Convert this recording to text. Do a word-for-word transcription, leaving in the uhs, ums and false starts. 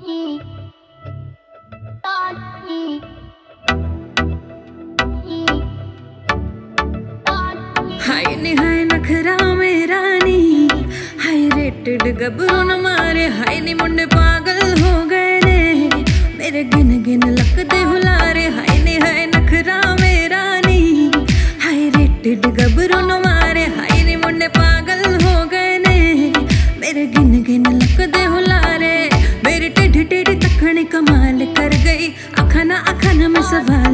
हाय नी हाय नखरा मेरा नी, हाय रेटेड गबरू न मारे, हाय नी मुंडे पागल हो गए ने मेरे गिन गिन लकदे हुलारे। हाय नी हाय नखरा मेरा नी, हाय रेटेड गबरू न मारे, हाय नी मुंडे पागल हो गए ने मेरे गिन गिन लकदे हुलारे। मेरी टेढ़ी टेढ़ी तखनी कमाल कर गई, अखा ना अखा ना में सवार